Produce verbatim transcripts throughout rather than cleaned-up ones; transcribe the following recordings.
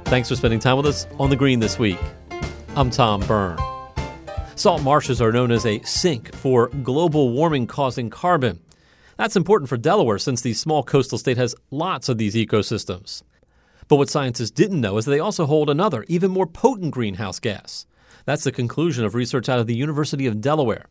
Thanks for spending time with us on The Green this week. I'm Tom Byrne. Salt marshes are known as a sink for global warming causing carbon. That's important for Delaware since the small coastal state has lots of these ecosystems. But what scientists didn't know is that they also hold another, even more potent greenhouse gas. That's the conclusion of research out of the University of Delaware.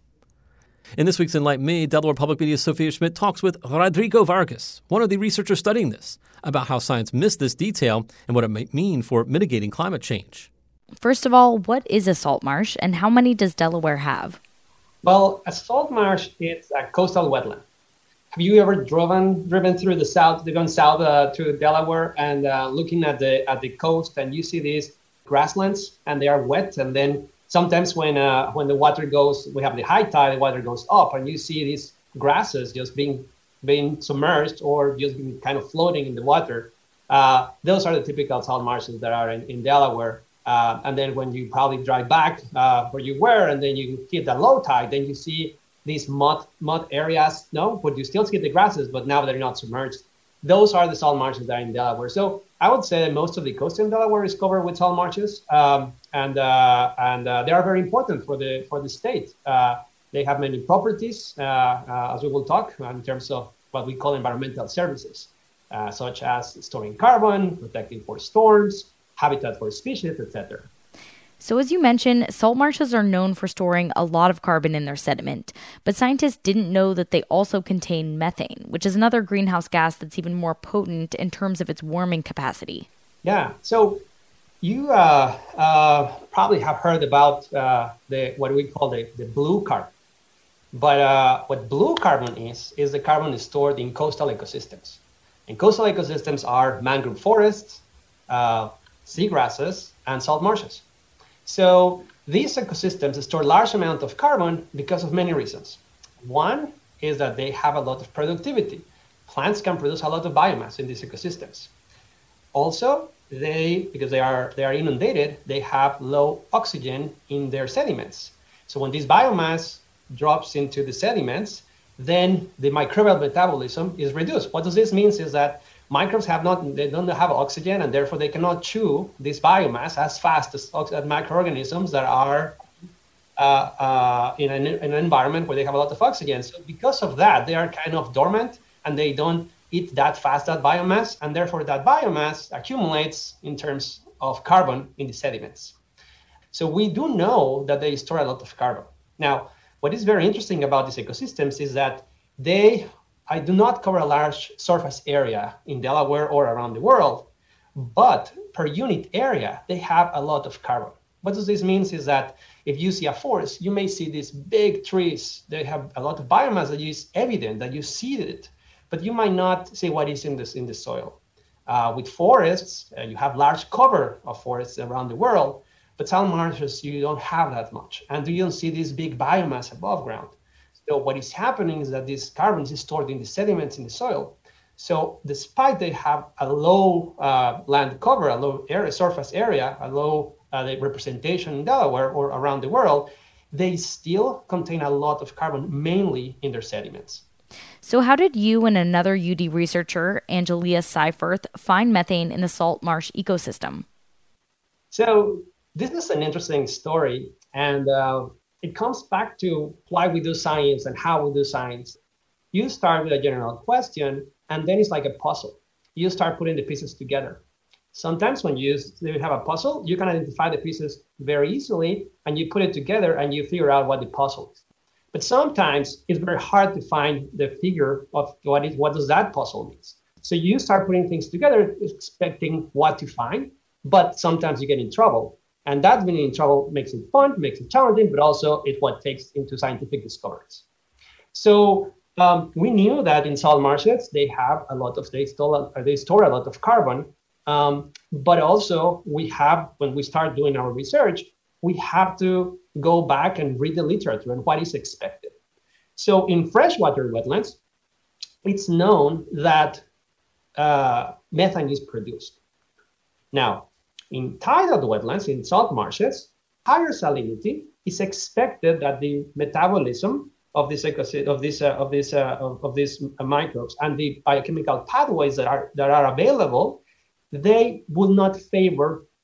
In this week's Enlighten Me, Delaware Public Media's Sophia Schmidt talks with Rodrigo Vargas, one of the researchers studying this, about how science missed this detail and what it might mean for mitigating climate change. First of all, what is a salt marsh and how many does Delaware have? Well, a salt marsh is a coastal wetland. Have you ever driven driven through the south, gone south uh, to Delaware and uh, looking at the at the coast, and you see these grasslands and they are wet, and then sometimes when uh, when the water goes, we have the high tide, the water goes up, and you see these grasses just being being submerged or just being kind of floating in the water. Uh, those are the typical salt marshes that are in, in Delaware. Uh, and then when you probably drive back uh, where you were, and then you hit the low tide, then you see these mud mud areas, no, but you still see the grasses, but now they're not submerged. Those are the salt marshes that are in Delaware. So I would say that most of the coast in Delaware is covered with salt marshes, um, and uh, and uh, they are very important for the for the state. Uh, they have many properties, uh, uh, as we will talk, in terms of what we call environmental services, uh, such as storing carbon, protecting for storms, habitat for species, et cetera. So as you mentioned, salt marshes are known for storing a lot of carbon in their sediment, but scientists didn't know that they also contain methane, which is another greenhouse gas that's even more potent in terms of its warming capacity. Yeah, so you uh, uh, probably have heard about uh, the what we call the, the blue carbon. But uh, what blue carbon is, is the carbon is stored in coastal ecosystems. And coastal ecosystems are mangrove forests, uh, seagrasses, and salt marshes. So these ecosystems store large amount of carbon because of many reasons. One is that they have a lot of productivity. Plants can produce a lot of biomass in these ecosystems. Also, they, because they are they are inundated, they have low oxygen in their sediments. So when this biomass drops into the sediments, then the microbial metabolism is reduced. What does this mean is that microbes have not, they don't have oxygen, and therefore they cannot chew this biomass as fast as, as microorganisms that are uh, uh, in, an, in an environment where they have a lot of oxygen. So because of that, they are kind of dormant and they don't eat that fast, that biomass, and therefore that biomass accumulates in terms of carbon in the sediments. So we do know that they store a lot of carbon. Now, what is very interesting about these ecosystems is that they I do not cover a large surface area in Delaware or around the world, but per unit area, they have a lot of carbon. What does this mean is that if you see a forest, you may see these big trees. They have a lot of biomass that is evident, that you see it, but you might not see what is in this in the soil. Uh, with forests, uh, you have large cover of forests around the world, but salt marshes, you don't have that much. And you don't see this big biomass above ground. So what is happening is that this carbon is stored in the sediments in the soil. So despite they have a low uh, land cover, a low area, surface area, a low uh, the representation in Delaware or around the world, they still contain a lot of carbon, mainly in their sediments. So how did you and another U D researcher, Angelia Seifert, find methane in the salt marsh ecosystem? So this is an interesting story, and uh, it comes back to why we do science and how we do science. You start with a general question, and then it's like a puzzle. You start putting the pieces together. Sometimes when you have a puzzle, you can identify the pieces very easily, and you put it together and you figure out what the puzzle is. But sometimes it's very hard to find the figure of what is what does that puzzle mean. So you start putting things together, expecting what to find, but sometimes you get in trouble. And that being in trouble makes it fun, makes it challenging, but also it's what takes into scientific discoveries. So um, we knew that in salt marshes, they have a lot of, they store, they store a lot of carbon. Um, but also we have, when we start doing our research, we have to go back and read the literature and what is expected. So in freshwater wetlands, it's known that uh, methane is produced. Now, in tidal wetlands, in salt marshes, higher salinity is expected that the metabolism of this of this uh, of this uh, of, of these uh, microbes and the biochemical pathways that are that are available, they will not favor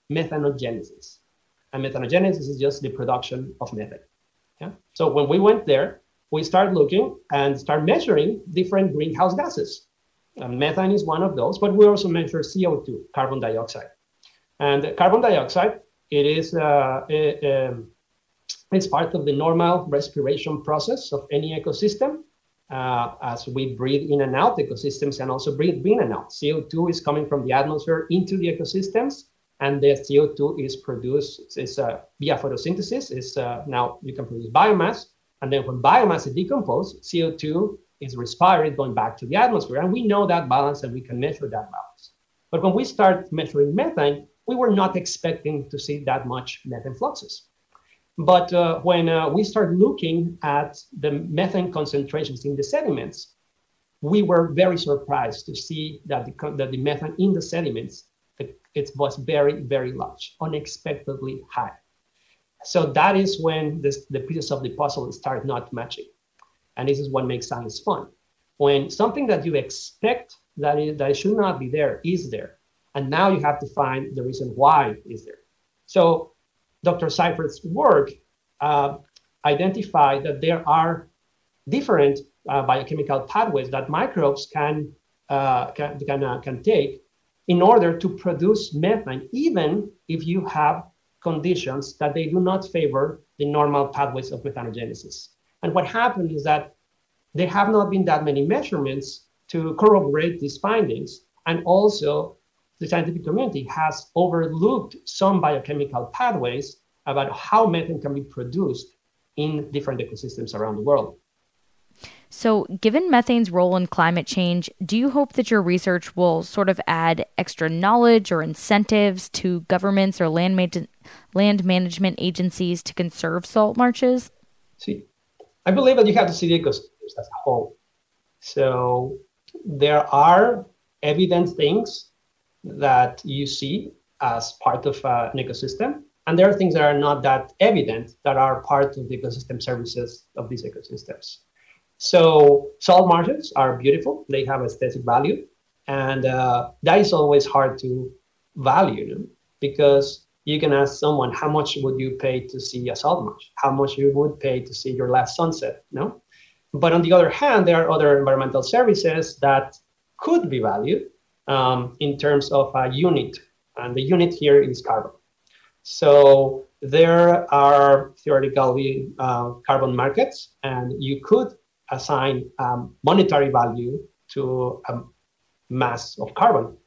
methanogenesis. And methanogenesis is just the production of methane. Yeah. So when we went there, we started looking and start measuring different greenhouse gases. And methane is one of those, but we also measure C O two, carbon dioxide. And carbon dioxide, it is uh, it, um, it's part of the normal respiration process of any ecosystem. Uh, as we breathe in and out, ecosystems can also breathe in and out. C O two is coming from the atmosphere into the ecosystems, and the C O two is produced is, uh, via photosynthesis. Is uh, now you can produce biomass, and then when biomass is decomposed, C O two is respired going back to the atmosphere, and we know that balance and we can measure that balance. But when we start measuring methane, we were not expecting to see that much methane fluxes. But uh, when uh, we start looking at the methane concentrations in the sediments, we were very surprised to see that the, that the methane in the sediments, it was very, very large, unexpectedly high. So that is when this, the pieces of the puzzle start not matching. And this is what makes science fun. When something that you expect that it, that it should not be there is there, and now you have to find the reason why it is there. So Doctor Seifert's work uh, identified that there are different uh, biochemical pathways that microbes can uh, can can, uh, can take in order to produce methane, even if you have conditions that they do not favor the normal pathways of methanogenesis. And what happened is that there have not been that many measurements to corroborate these findings, and also the scientific community has overlooked some biochemical pathways about how methane can be produced in different ecosystems around the world. So, given methane's role in climate change, do you hope that your research will sort of add extra knowledge or incentives to governments or land, ma- land management agencies to conserve salt marshes? See, I believe that you have to see the ecosystems as a whole. So, there are evident things that you see as part of uh, an ecosystem, and there are things that are not that evident that are part of the ecosystem services of these ecosystems. So salt marshes are beautiful. They have aesthetic value, and uh, that is always hard to value, you know, because you can ask someone, how much would you pay to see a salt marsh? How much you would pay to see your last sunset, you know? But on the other hand, there are other environmental services that could be valued um, in terms of a unit, and the unit here is carbon. So there are theoretically uh, carbon markets, and you could assign um, monetary value to a mass of carbon.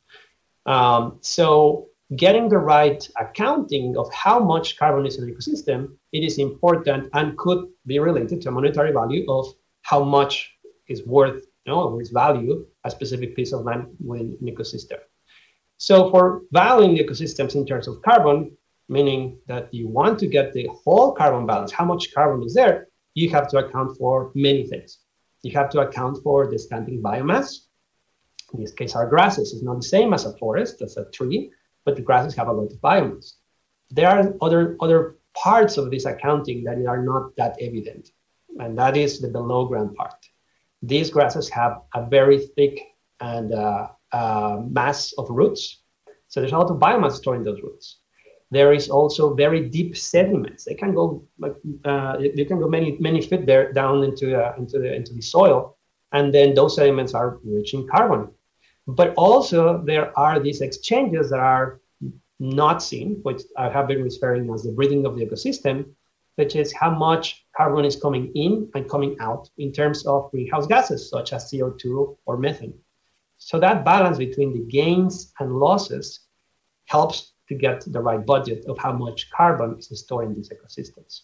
Um, so getting the right accounting of how much carbon is in an ecosystem, it is important and could be related to a monetary value of how much is worth, you know, or is value a specific piece of land within an ecosystem. So for valuing ecosystems in terms of carbon, meaning that you want to get the whole carbon balance, how much carbon is there, you have to account for many things. You have to account for the standing biomass. In this case, our grasses is not the same as a forest, as a tree, but the grasses have a lot of biomass. There are other, other parts of this accounting that are not that evident, and that is the below ground part. These grasses have a very thick and uh, uh, mass of roots, so there's a lot of biomass stored in those roots. There is also very deep sediments. They can go, uh, they can go many, many feet there down into uh, into the into the soil, and then those sediments are rich in carbon. But also there are these exchanges that are not seen, which I have been referring as the breathing of the ecosystem, which is how much carbon is coming in and coming out in terms of greenhouse gases such as C O two or methane. So that balance between the gains and losses helps to get the right budget of how much carbon is stored in these ecosystems.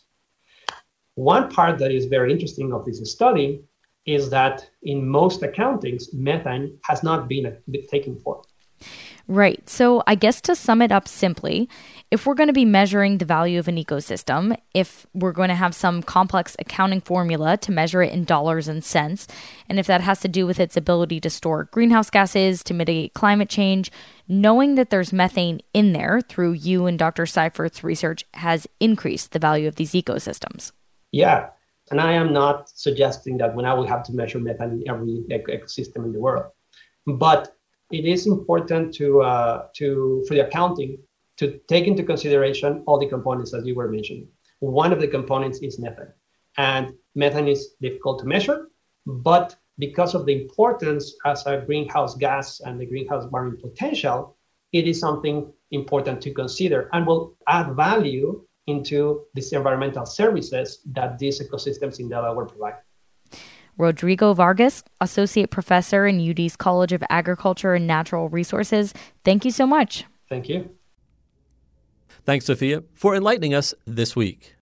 One part that is very interesting of this study is that in most accountings, methane has not been taken for. Right. So I guess to sum it up simply, if we're going to be measuring the value of an ecosystem, if we're going to have some complex accounting formula to measure it in dollars and cents, and if that has to do with its ability to store greenhouse gases, to mitigate climate change, knowing that there's methane in there through you and Doctor Seifert's research has increased the value of these ecosystems. Yeah. And I am not suggesting that when I will have to measure methane in every ecosystem in the world. But it is important to, uh, to for the accounting to take into consideration all the components that you were mentioning. One of the components is methane. And methane is difficult to measure, but because of the importance as a greenhouse gas and the greenhouse warming potential, it is something important to consider and will add value into these environmental services that these ecosystems in Delaware provide. Rodrigo Vargas, Associate Professor in U D's College of Agriculture and Natural Resources, thank you so much. Thank you. Thanks, Sophia, for enlightening us this week.